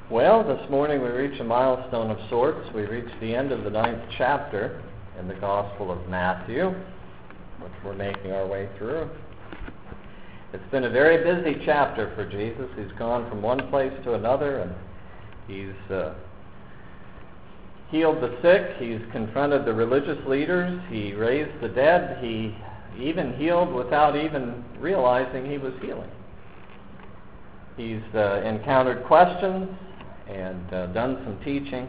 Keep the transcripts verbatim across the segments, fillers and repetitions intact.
Well, this morning we reach a milestone of sorts. We reach the end of the ninth chapter in the Gospel of Matthew, which we're making our way through. It's been a very busy chapter for Jesus. He's gone from one place to another, and he's uh, healed the sick. He's confronted the religious leaders. He raised the dead. He even healed without even realizing he was healing. He's uh, encountered questions and uh, done some teaching.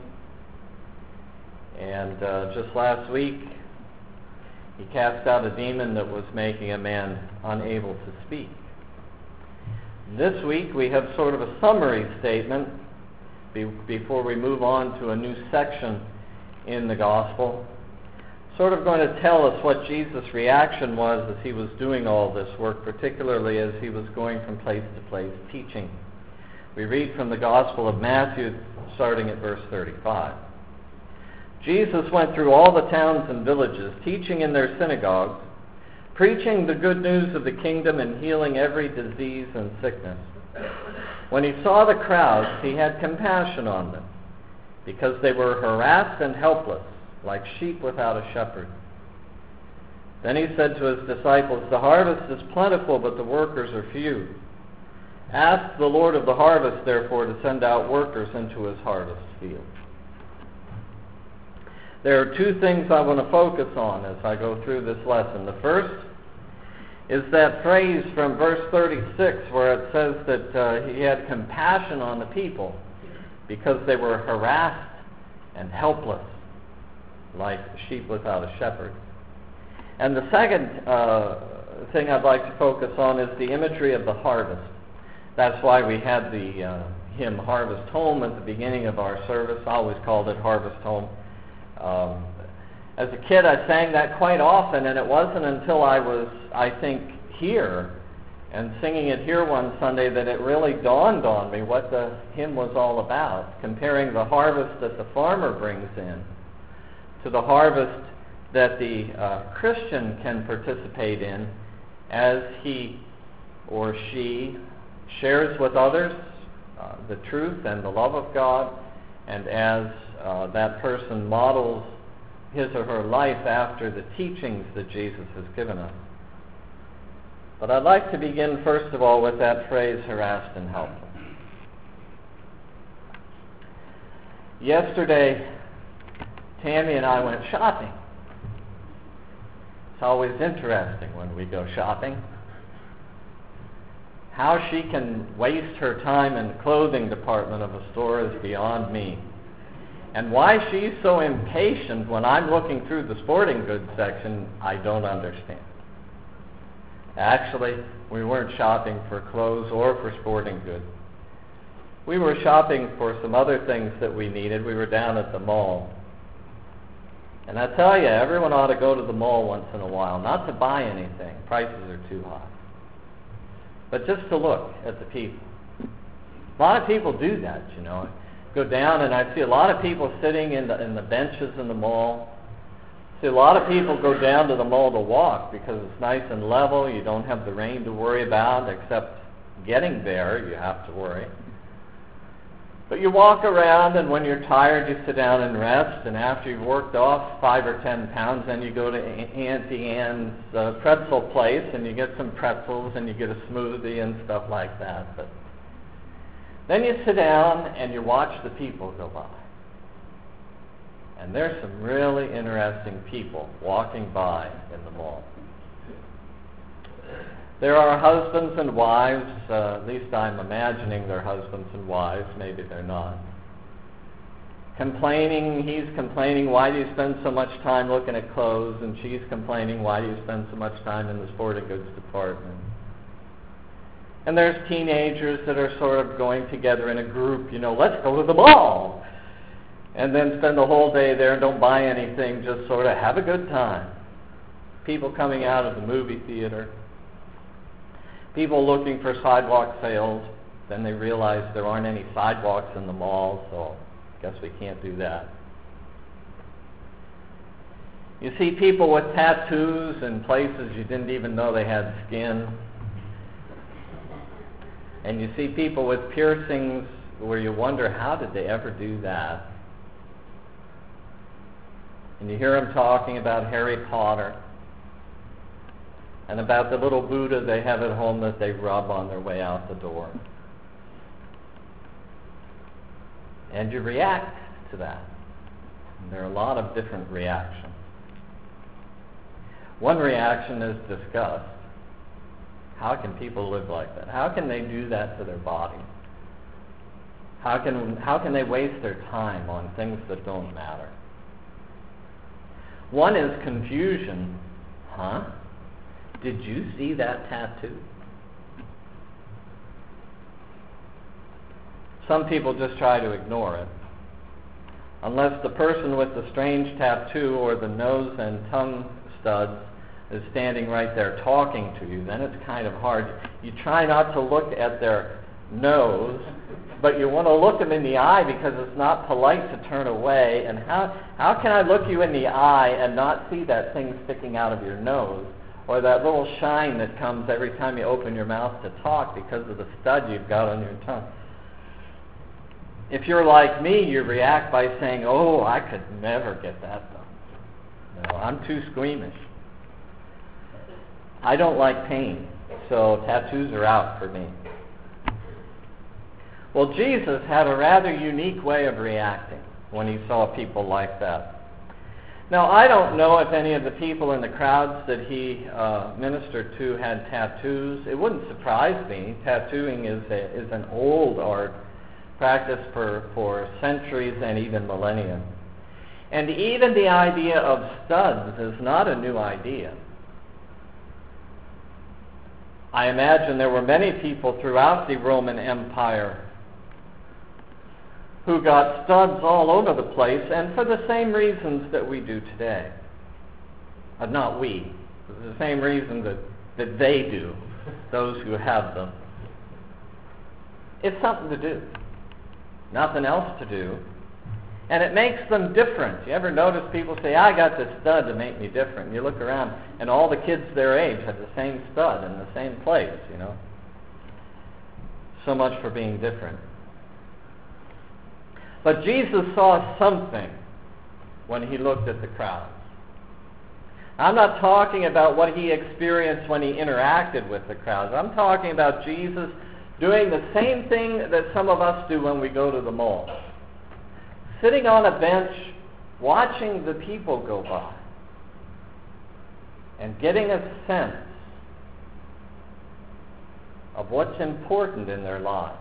And uh, just last week, he cast out a demon that was making a man unable to speak. This week, we have sort of a summary statement be- before we move on to a new section in the Gospel, sort of going to tell us what Jesus' reaction was as he was doing all this work, particularly as he was going from place to place teaching. We read from the Gospel of Matthew, starting at verse thirty-five. Jesus went through all the towns and villages, teaching in their synagogues, preaching the good news of the kingdom and healing every disease and sickness. When he saw the crowds, he had compassion on them, because they were harassed and helpless, like sheep without a shepherd. Then he said to his disciples, "The harvest is plentiful, but the workers are few. Ask the Lord of the harvest, therefore, to send out workers into his harvest field." There are two things I want to focus on as I go through this lesson. The first is that phrase from verse thirty-six where it says that uh, he had compassion on the people because they were harassed and helpless, like sheep without a shepherd. And the second uh, thing I'd like to focus on is the imagery of the harvest. That's why we had the uh, hymn Harvest Home at the beginning of our service. I always called it Harvest Home. Um, as a kid, I sang that quite often, and it wasn't until I was, I think, here and singing it here one Sunday that it really dawned on me what the hymn was all about, comparing the harvest that the farmer brings in to the harvest that the uh, Christian can participate in as he or she shares with others uh, the truth and the love of God, and as uh, that person models his or her life after the teachings that Jesus has given us. But I'd like to begin first of all with that phrase, harassed and helpless. Yesterday, Tammy and I went shopping. It's always interesting when we go shopping. How she can waste her time in the clothing department of a store is beyond me. And why she's so impatient when I'm looking through the sporting goods section, I don't understand. Actually, we weren't shopping for clothes or for sporting goods. We were shopping for some other things that we needed. We were down at the mall. And I tell you, everyone ought to go to the mall once in a while, not to buy anything. Prices are too high. But just to look at the people. A lot of people do that, you know. Go down and I see a lot of people sitting in the in the benches in the mall. See a lot of people go down to the mall to walk because it's nice and level. You don't have the rain to worry about, except getting there you have to worry. But you walk around, and when you're tired, you sit down and rest. And after you've worked off five or ten pounds, then you go to Auntie Anne's uh, pretzel place, and you get some pretzels, and you get a smoothie and stuff like that. But then you sit down, and you watch the people go by. And there's some really interesting people walking by in the mall. There are husbands and wives, uh, at least I'm imagining they're husbands and wives, maybe they're not. Complaining, he's complaining, why do you spend so much time looking at clothes? And she's complaining, why do you spend so much time in the sporting goods department? And there's teenagers that are sort of going together in a group, you know, let's go to the mall. And then spend the whole day there and don't buy anything, just sort of have a good time. People coming out of the movie theater. People looking for sidewalk sales, then they realize there aren't any sidewalks in the mall, so I guess we can't do that. You see people with tattoos in places you didn't even know they had skin. And you see people with piercings where you wonder, how did they ever do that? And you hear them talking about Harry Potter and about the little Buddha they have at home that they rub on their way out the door. And you react to that. And there are a lot of different reactions. One reaction is disgust. How can people live like that? How can they do that to their bodies? How can, how can they waste their time on things that don't matter? One is confusion. Huh? Did you see that tattoo? Some people just try to ignore it. Unless the person with the strange tattoo or the nose and tongue studs is standing right there talking to you, then it's kind of hard. You try not to look at their nose, but you want to look them in the eye because it's not polite to turn away. And how, how can I look you in the eye and not see that thing sticking out of your nose, or that little shine that comes every time you open your mouth to talk because of the stud you've got on your tongue? If you're like me, you react by saying, oh, I could never get that done. No, I'm too squeamish. I don't like pain, so tattoos are out for me. Well, Jesus had a rather unique way of reacting when he saw people like that. Now, I don't know if any of the people in the crowds that he uh, ministered to had tattoos. It wouldn't surprise me. Tattooing is, a, is an old art, practiced for, for centuries and even millennia. And even the idea of studs is not a new idea. I imagine there were many people throughout the Roman Empire who got studs all over the place, and for the same reasons that we do today. Uh, not we, the same reason that, that they do, those who have them. It's something to do. Nothing else to do. And it makes them different. You ever notice people say, I got this stud to make me different? And you look around, and all the kids their age have the same stud in the same place, you know. So much for being different. But Jesus saw something when he looked at the crowds. I'm not talking about what he experienced when he interacted with the crowds. I'm talking about Jesus doing the same thing that some of us do when we go to the mall. Sitting on a bench, watching the people go by, and getting a sense of what's important in their lives.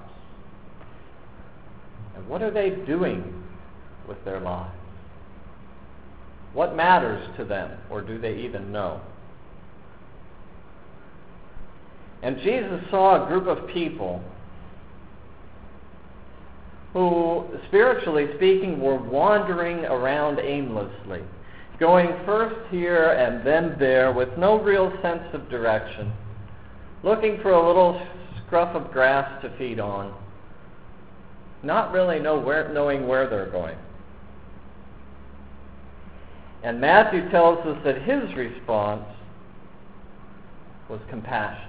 And what are they doing with their lives? What matters to them, or do they even know? And Jesus saw a group of people who, spiritually speaking, were wandering around aimlessly, going first here and then there with no real sense of direction, looking for a little scruff of grass to feed on, not really know where, knowing where they're going. And Matthew tells us that his response was compassion.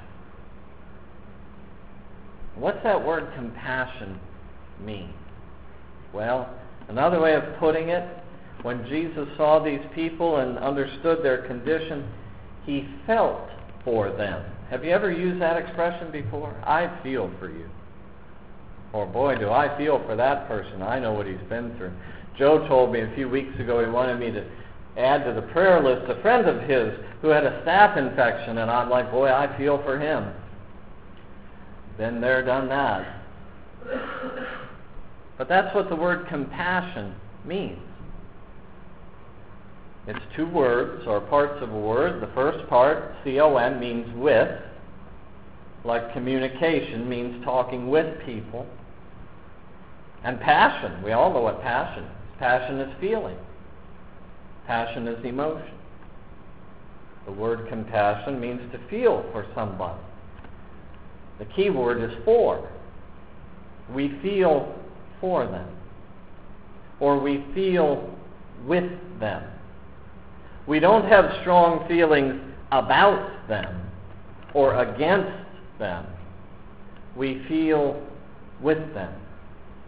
What's that word compassion mean? Well, another way of putting it, when Jesus saw these people and understood their condition, he felt for them. Have you ever used that expression before? I feel for you. Or boy, do I feel for that person. I know what he's been through. Joe told me a few weeks ago he wanted me to add to the prayer list a friend of his who had a staph infection, and I'm like, boy, I feel for him. Been there, done that. But that's what the word compassion means. It's two words, or parts of a word. The first part, C O N, means with, like communication means talking with people. And passion, we all know what passion is. Passion is feeling. Passion is emotion. The word compassion means to feel for somebody. The key word is for. We feel for them. Or we feel with them. We don't have strong feelings about them or against them. We feel with them.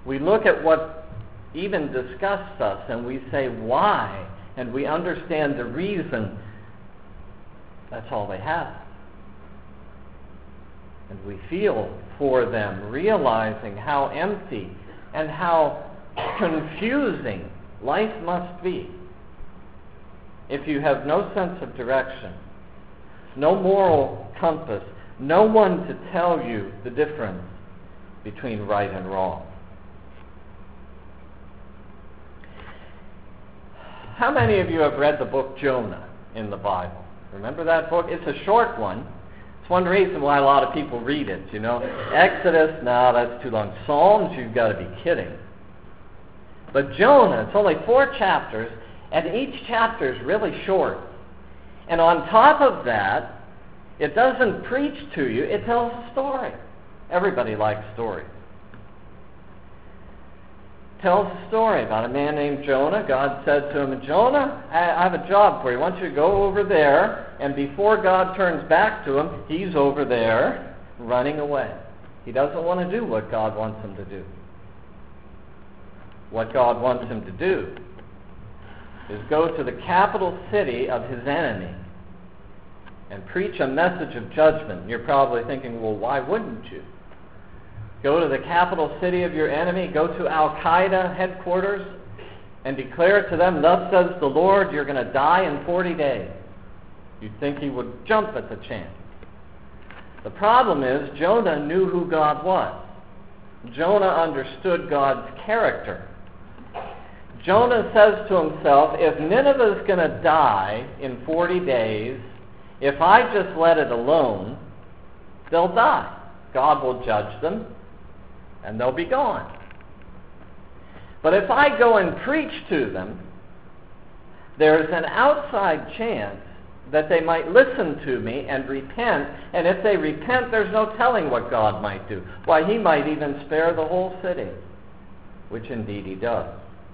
We look at what even disgusts us and we say, why? And we understand the reason. That's all they have. And we feel for them, realizing how empty and how confusing life must be if you have no sense of direction, no moral compass, no one to tell you the difference between right and wrong. How many of you have read the book Jonah in the Bible? Remember that book? It's a short one. It's one reason why a lot of people read it, you know. Exodus, no, that's too long. Psalms, you've got to be kidding. But Jonah, it's only four chapters, and each chapter is really short. And on top of that, it doesn't preach to you, it tells a story. Everybody likes stories. Tells a story about a man named Jonah. God said to him, Jonah, I have a job for you. I want you to go over there, and before God turns back to him, he's over there running away. He doesn't want to do what God wants him to do. What God wants him to do is go to the capital city of his enemy and preach a message of judgment. You're probably thinking, well, why wouldn't you? Go to the capital city of your enemy, go to Al-Qaeda headquarters, and declare to them, thus says the Lord, you're going to die in forty days. You'd think he would jump at the chance. The problem is, Jonah knew who God was. Jonah understood God's character. Jonah says to himself, if Nineveh is going to die in forty days, if I just let it alone, they'll die. God will judge them, and they'll be gone. But if I go and preach to them, there's an outside chance that they might listen to me and repent, and if they repent, there's no telling what God might do. Why, he might even spare the whole city, which indeed he does.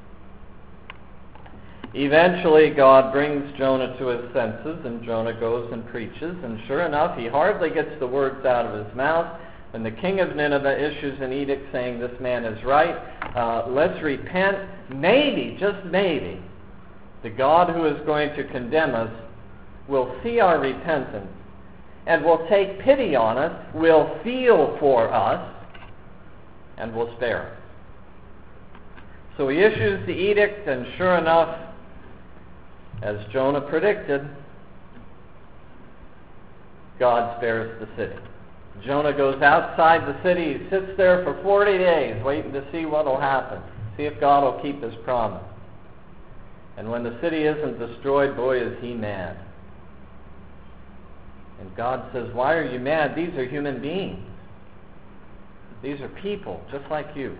Eventually, God brings Jonah to his senses, and Jonah goes and preaches, and sure enough, he hardly gets the words out of his mouth, and the king of Nineveh issues an edict saying this man is right, uh, let's repent. Maybe, just maybe, the God who is going to condemn us will see our repentance and will take pity on us, will feel for us, and will spare us. So he issues the edict, and sure enough, as Jonah predicted, God spares the city. Jonah goes outside the city. He sits there for forty days waiting to see what will happen, see if God will keep his promise. And when the city isn't destroyed, boy, is he mad. And God says, why are you mad? These are human beings. These are people just like you.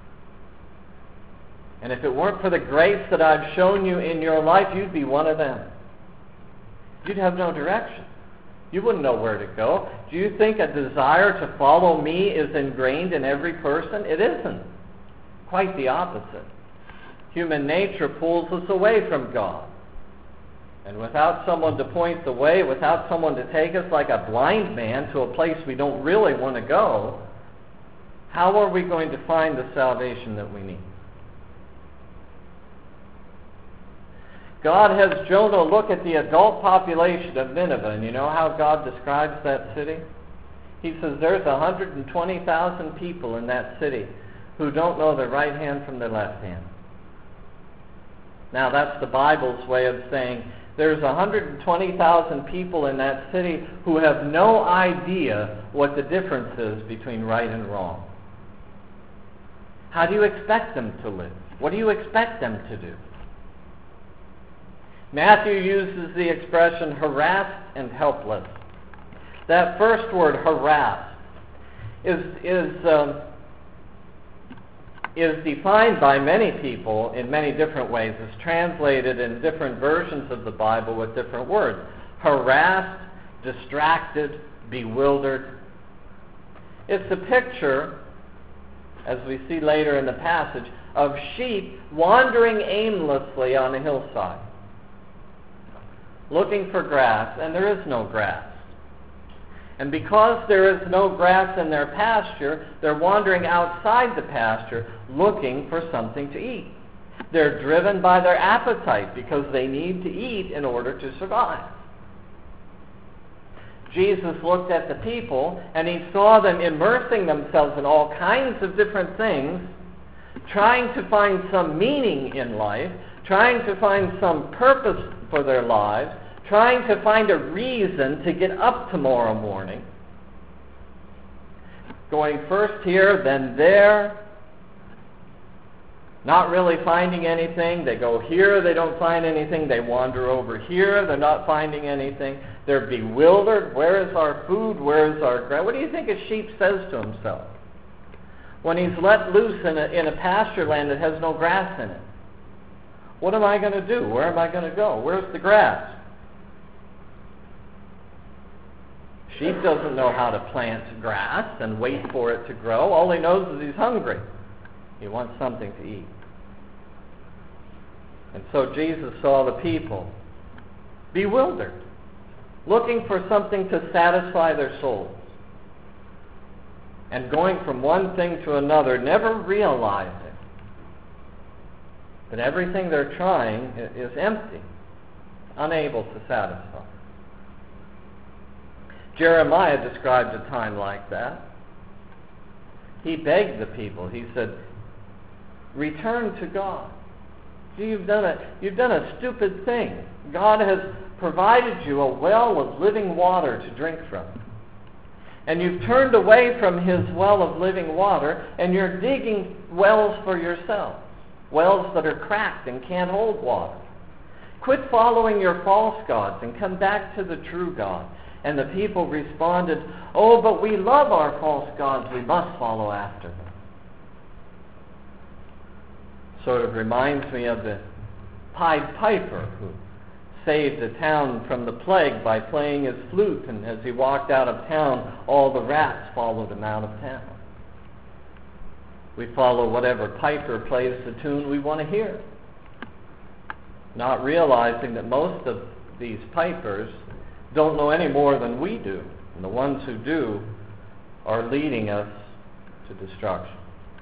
And if it weren't for the grace that I've shown you in your life, you'd be one of them. You'd have no direction. You wouldn't know where to go. Do you think a desire to follow me is ingrained in every person? It isn't. Quite the opposite. Human nature pulls us away from God. And without someone to point the way, without someone to take us like a blind man to a place we don't really want to go, how are we going to find the salvation that we need? God has Jonah look at the adult population of Nineveh, and you know how God describes that city? He says there's one hundred twenty thousand people in that city who don't know their right hand from their left hand. Now that's the Bible's way of saying there's one hundred twenty thousand people in that city who have no idea what the difference is between right and wrong. How do you expect them to live? What do you expect them to do? Matthew uses the expression harassed and helpless. That first word, harassed, is, is, um, is defined by many people in many different ways. It's translated in different versions of the Bible with different words. Harassed, distracted, bewildered. It's a picture, as we see later in the passage, of sheep wandering aimlessly on a hillside, looking for grass, and there is no grass. And because there is no grass in their pasture, they're wandering outside the pasture looking for something to eat. They're driven by their appetite because they need to eat in order to survive. Jesus looked at the people and he saw them immersing themselves in all kinds of different things, trying to find some meaning in life, trying to find some purpose for their lives, trying to find a reason to get up tomorrow morning. Going first here, then there, not really finding anything. They go here, they don't find anything. They wander over here, they're not finding anything. They're bewildered. Where is our food? Where is our grass? What do you think a sheep says to himself when he's let loose in a, in a pasture land that has no grass in it? What am I going to do? Where am I going to go? Where's the grass? Sheep doesn't know how to plant grass and wait for it to grow. All he knows is he's hungry. He wants something to eat. And so Jesus saw the people bewildered, looking for something to satisfy their souls, and going from one thing to another, never realizing that everything they're trying is empty, unable to satisfy. Jeremiah described a time like that. He begged the people. He said, return to God. See, you've done a, you've done a stupid thing. God has provided you a well of living water to drink from. And you've turned away from his well of living water, and you're digging wells for yourself. Wells that are cracked and can't hold water. Quit following your false gods and come back to the true God. And the people responded, oh, but we love our false gods. We must follow after them. Sort of reminds me of the Pied Piper who saved the town from the plague by playing his flute, and as he walked out of town, all the rats followed him out of town. We follow whatever piper plays the tune we want to hear, not realizing that most of these pipers don't know any more than we do, and the ones who do are leading us to destruction.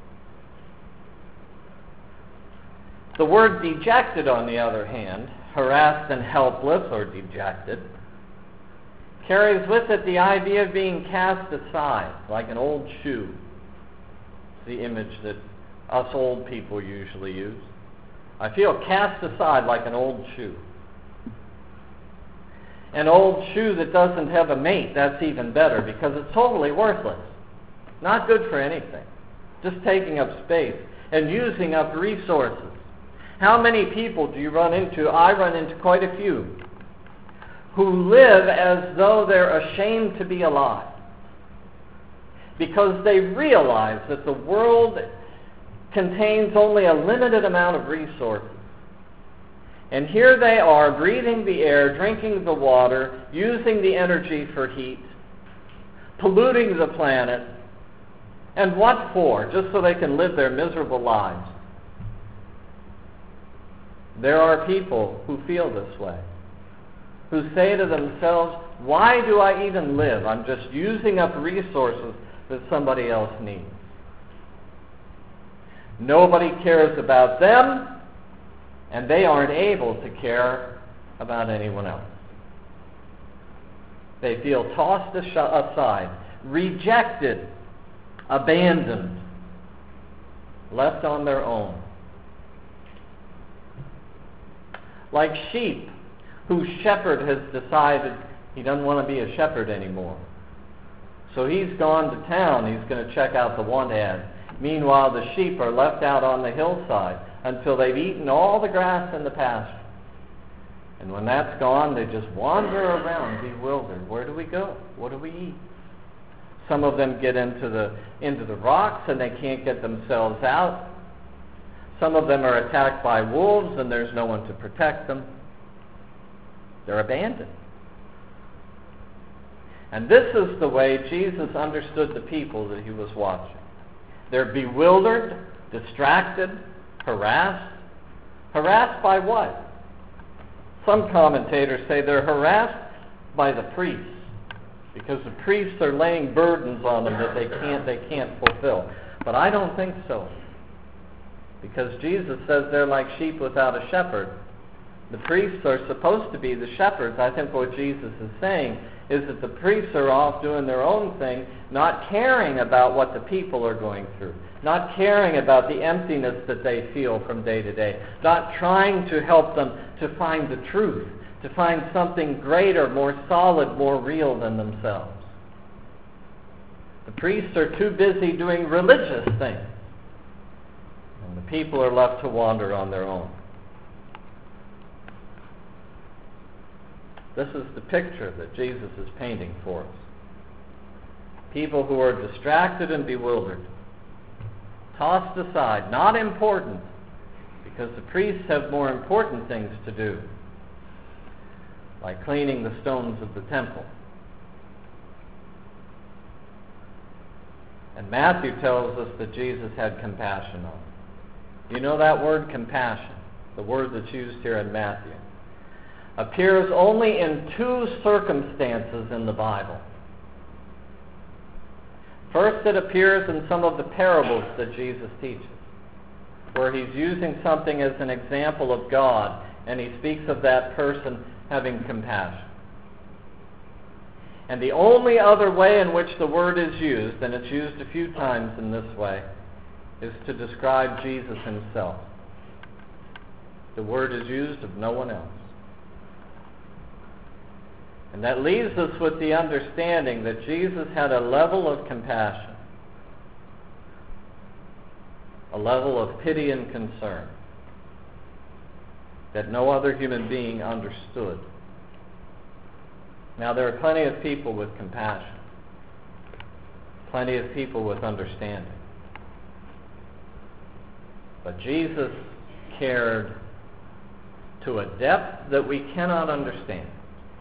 The word dejected, on the other hand, harassed and helpless or dejected, carries with it the idea of being cast aside, like an old shoe. It's the image that us old people usually use. I feel cast aside like an old shoe. An old shoe that doesn't have a mate, that's even better because it's totally worthless. Not good for anything. Just taking up space and using up resources. How many people do you run into? I run into quite a few who live as though they're ashamed to be alive because they realize that the world contains only a limited amount of resources. And here they are, breathing the air, drinking the water, using the energy for heat, polluting the planet. And what for? Just so they can live their miserable lives. There are people who feel this way, who say to themselves, why do I even live? I'm just using up resources that somebody else needs. Nobody cares about them, and they aren't able to care about anyone else. They feel tossed aside, rejected, abandoned, left on their own. Like sheep whose shepherd has decided he doesn't want to be a shepherd anymore. So he's gone to town. He's going to check out the want ad. Meanwhile, the sheep are left out on the hillside until they've eaten all the grass in the pasture. And when that's gone, they just wander around bewildered. Where do we go? What do we eat? Some of them get into the into the rocks and they can't get themselves out. Some of them are attacked by wolves and there's no one to protect them. They're abandoned. And this is the way Jesus understood the people that he was watching. They're bewildered, distracted, harassed. Harassed by what? Some commentators say they're harassed by the priests because the priests are laying burdens on them that they can't, they can't fulfill. But I don't think so, because Jesus says they're like sheep without a shepherd. The priests are supposed to be the shepherds. I think what Jesus is saying is that the priests are off doing their own thing, not caring about what the people are going through, not caring about the emptiness that they feel from day to day, not trying to help them to find the truth, to find something greater, more solid, more real than themselves. The priests are too busy doing religious things, and the people are left to wander on their own. This is the picture that Jesus is painting for us. People who are distracted and bewildered, tossed aside, not important, because the priests have more important things to do, like cleaning the stones of the temple. And Matthew tells us that Jesus had compassion on them. You know that word, compassion, the word that's used here in Matthew, appears only in two circumstances in the Bible. First, it appears in some of the parables that Jesus teaches, where he's using something as an example of God, and he speaks of that person having compassion. And the only other way in which the word is used, and it's used a few times in this way, is to describe Jesus himself. The word is used of no one else. And that leaves us with the understanding that Jesus had a level of compassion, a level of pity and concern that no other human being understood. Now, there are plenty of people with compassion, plenty of people with understanding. But Jesus cared to a depth that we cannot understand.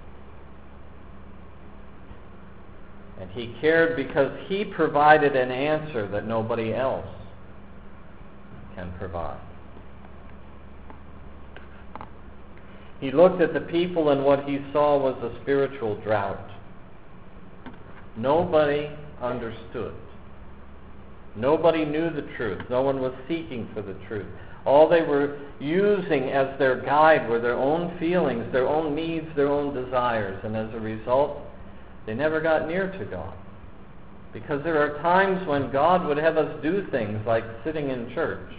And he cared because he provided an answer that nobody else can provide. He looked at the people, and what he saw was a spiritual drought. Nobody understood. Nobody knew the truth. No one was seeking for the truth. All they were using as their guide were their own feelings, their own needs, their own desires. And as a result, they never got near to God. Because there are times when God would have us do things like sitting in church,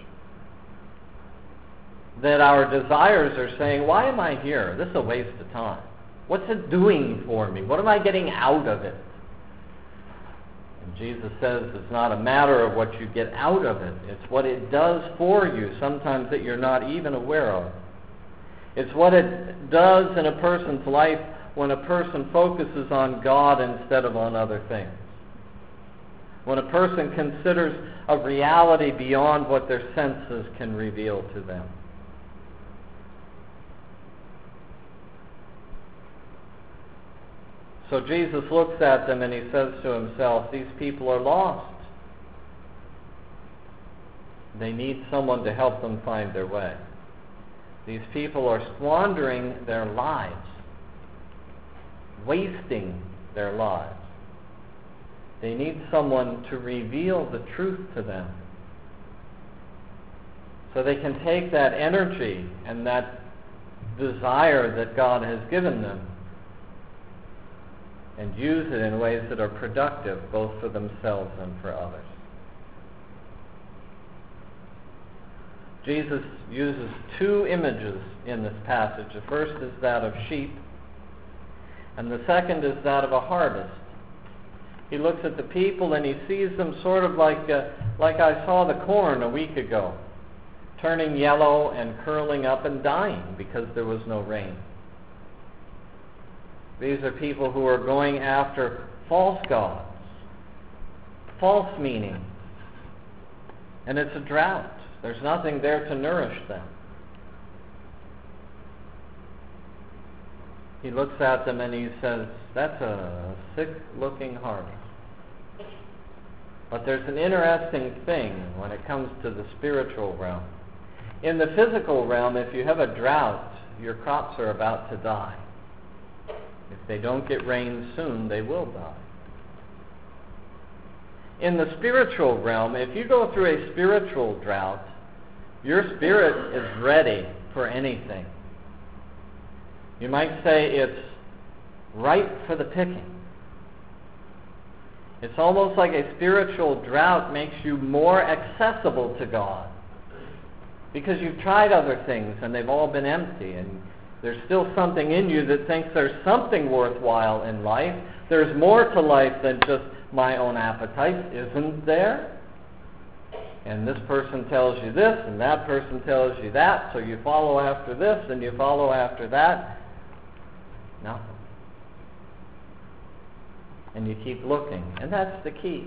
that our desires are saying, why am I here? This is a waste of time. What's it doing for me? What am I getting out of it? And Jesus says it's not a matter of what you get out of it. It's what it does for you, sometimes that you're not even aware of. It's what it does in a person's life when a person focuses on God instead of on other things. When a person considers a reality beyond what their senses can reveal to them. So Jesus looks at them and he says to himself, these people are lost. They need someone to help them find their way. These people are squandering their lives, wasting their lives. They need someone to reveal the truth to them, so they can take that energy and that desire that God has given them and use it in ways that are productive both for themselves and for others. Jesus uses two images in this passage. The first is that of sheep, and the second is that of a harvest. He looks at the people and he sees them sort of like, uh, like I saw the corn a week ago, turning yellow and curling up and dying because there was no rain. These are people who are going after false gods, false meaning. And it's a drought. There's nothing there to nourish them. He looks at them and he says, that's a sick-looking harvest. But there's an interesting thing when it comes to the spiritual realm. In the physical realm, if you have a drought, your crops are about to die. If they don't get rain soon, they will die. In the spiritual realm, if you go through a spiritual drought, your spirit is ready for anything. You might say it's ripe for the picking. It's almost like a spiritual drought makes you more accessible to God. Because you've tried other things and they've all been empty, and there's still something in you that thinks there's something worthwhile in life. There's more to life than just my own appetites, isn't there? And this person tells you this, and that person tells you that, so you follow after this, and you follow after that. Nothing. And you keep looking, and that's the key.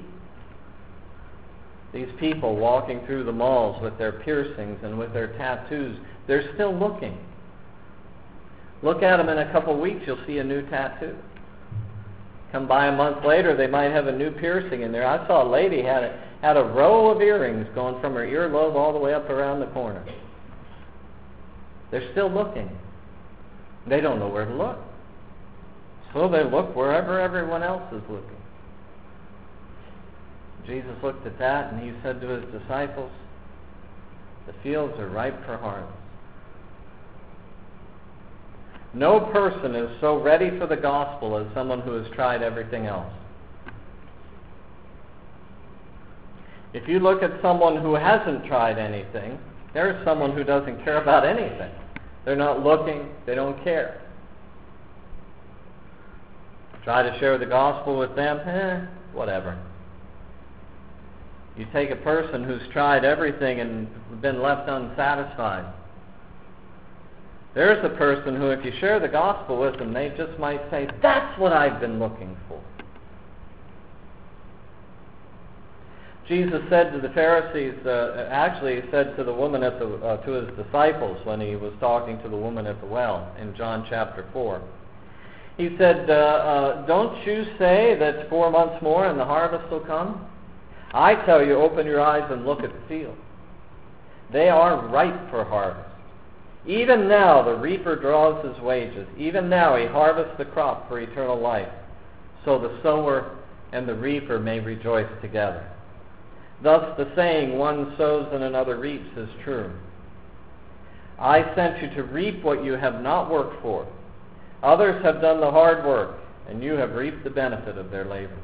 These people walking through the malls with their piercings and with their tattoos, they're still looking. Look at them in a couple weeks, you'll see a new tattoo. Come by a month later, they might have a new piercing in there. I saw a lady had a, had a row of earrings going from her earlobe all the way up around the corner. They're still looking. They don't know where to look. So they look wherever everyone else is looking. Jesus looked at that and he said to his disciples, the fields are ripe for harvest. No person is so ready for the gospel as someone who has tried everything else. If you look at someone who hasn't tried anything, there's someone who doesn't care about anything. They're not looking, they don't care. Try to share the gospel with them, eh, whatever. You take a person who's tried everything and been left unsatisfied. There's a person who, if you share the gospel with them, they just might say, that's what I've been looking for. Jesus said to the Pharisees, uh, actually he said to the woman at the, uh, to his disciples when he was talking to the woman at the well in John chapter four. He said, uh, uh, don't you say that four months more and the harvest will come? I tell you, open your eyes and look at the field. They are ripe for harvest. Even now the reaper draws his wages. Even now he harvests the crop for eternal life, so the sower and the reaper may rejoice together. Thus the saying, one sows and another reaps, is true. I sent you to reap what you have not worked for. Others have done the hard work, and you have reaped the benefit of their labors.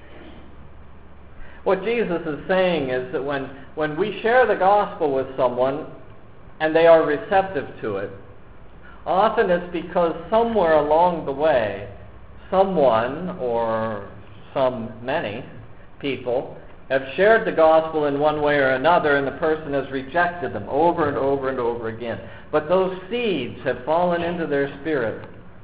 What Jesus is saying is that when, when we share the gospel with someone and they are receptive to it, often it's because somewhere along the way, someone or some many people have shared the gospel in one way or another, and the person has rejected them over and over and over again. But those seeds have fallen into their spirit.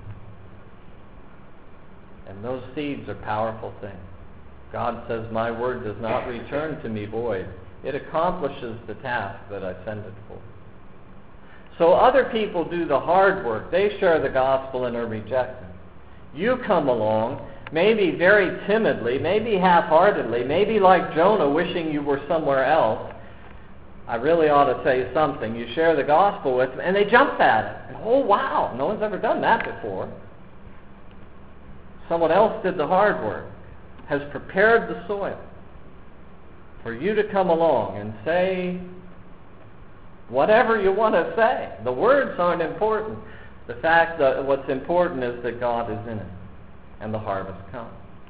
And those seeds are powerful things. God says, my word does not return to me void. It accomplishes the task that I send it for. So other people do the hard work. They share the gospel and are rejected. You come along, maybe very timidly, maybe half-heartedly, maybe like Jonah wishing you were somewhere else. I really ought to say something. You share the gospel with them, and they jump at it. And, oh, wow, no one's ever done that before. Someone else did the hard work, has prepared the soil for you to come along and say whatever you want to say. The words aren't important. The fact that what's important is that God is in it and the harvest comes.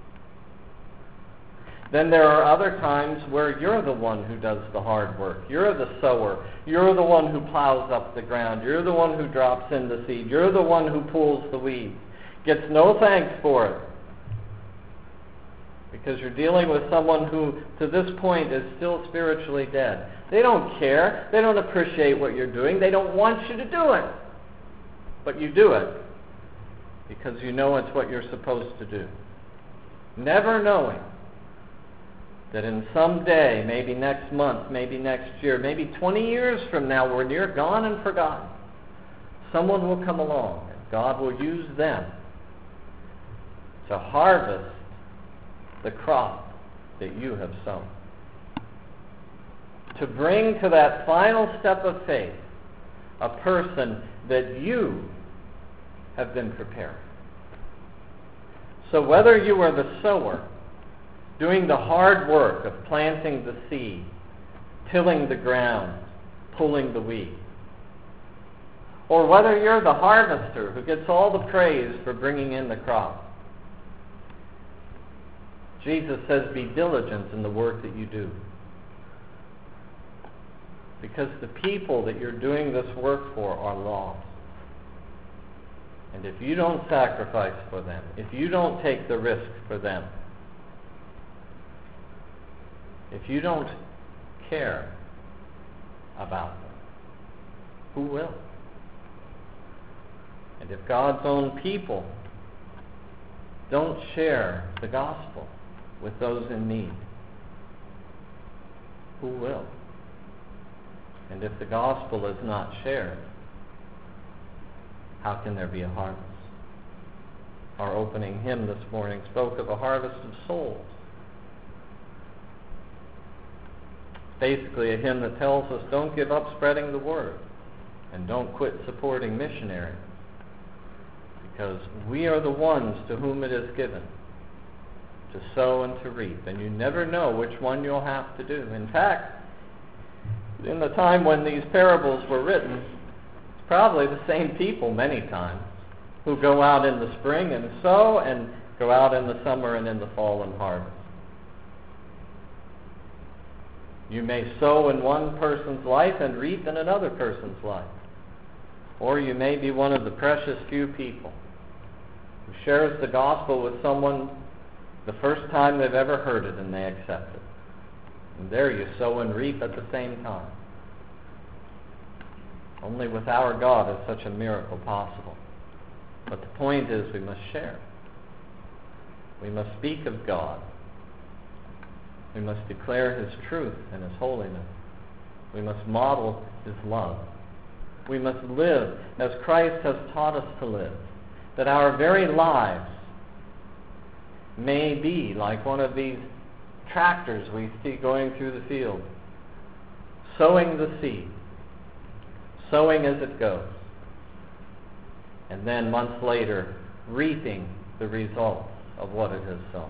Then there are other times where you're the one who does the hard work. You're the sower. You're the one who plows up the ground. You're the one who drops in the seed. You're the one who pulls the weeds. Gets no thanks for it. Because you're dealing with someone who, to this point, is still spiritually dead. They don't care. They don't appreciate what you're doing. They don't want you to do it. But you do it because you know it's what you're supposed to do. Never knowing that in some day, maybe next month, maybe next year, maybe twenty years from now, when you're gone and forgotten, someone will come along and God will use them to harvest the crop that you have sown. To bring to that final step of faith a person that you have been preparing. So whether you are the sower, doing the hard work of planting the seed, tilling the ground, pulling the weeds, or whether you're the harvester who gets all the praise for bringing in the crop, Jesus says, be diligent in the work that you do. Because the people that you're doing this work for are lost. And if you don't sacrifice for them, if you don't take the risk for them, if you don't care about them, who will? And if God's own people don't share the gospel with those in need, who will? And if the gospel is not shared, how can there be a harvest? Our opening hymn this morning spoke of a harvest of souls. Basically a hymn that tells us don't give up spreading the word and don't quit supporting missionaries, because we are the ones to whom it is given to sow and to reap, and you never know which one you'll have to do. In fact, in the time when these parables were written, it's probably the same people many times who go out in the spring and sow and go out in the summer and in the fall and harvest. You may sow in one person's life and reap in another person's life. Or you may be one of the precious few people who shares the gospel with someone the first time they've ever heard it and they accept it. And there you sow and reap at the same time. Only with our God is such a miracle possible. But the point is we must share. We must speak of God. We must declare His truth and His holiness. We must model His love. We must live as Christ has taught us to live, that our very lives may be like one of these tractors we see going through the field, sowing the seed, sowing as it goes, and then months later reaping the results of what it has sown.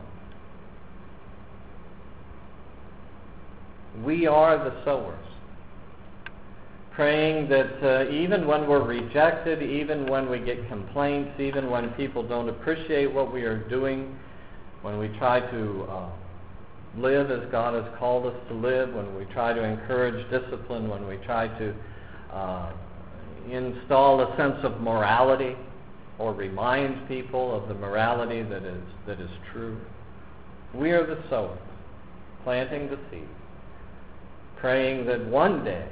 We are the sowers, praying that uh, even when we're rejected, even when we get complaints, even when people don't appreciate what we are doing, when we try to uh, live as God has called us to live, when we try to encourage discipline, when we try to uh, install a sense of morality or remind people of the morality that is, that is true, we are the sowers, planting the seed, praying that one day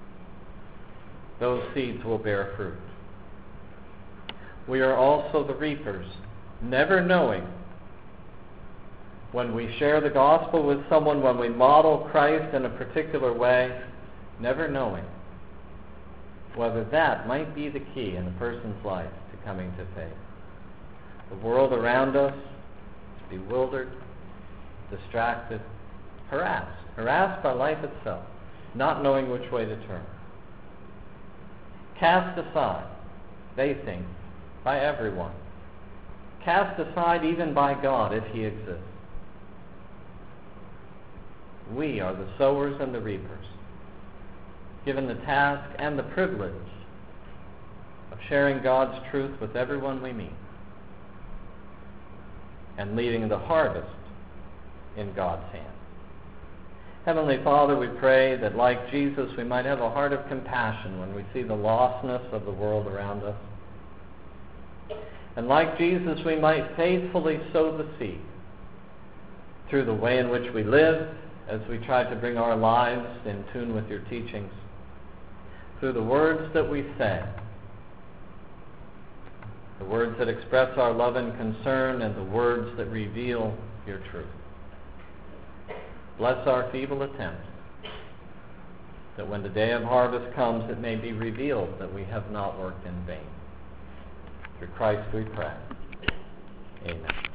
those seeds will bear fruit. We are also the reapers, never knowing when we share the gospel with someone, when we model Christ in a particular way, never knowing whether that might be the key in a person's life to coming to faith. The world around us is bewildered, distracted, harassed, harassed by life itself, not knowing which way to turn. Cast aside, they think, by everyone. Cast aside even by God if He exists. We are the sowers and the reapers, given the task and the privilege of sharing God's truth with everyone we meet and leaving the harvest in God's hands. Heavenly Father, we pray that like Jesus, we might have a heart of compassion when we see the lostness of the world around us. And like Jesus, we might faithfully sow the seed through the way in which we live, as we try to bring our lives in tune with your teachings, through the words that we say, the words that express our love and concern, and the words that reveal your truth. Bless our feeble attempts, that when the day of harvest comes, it may be revealed that we have not worked in vain. Through Christ we pray. Amen.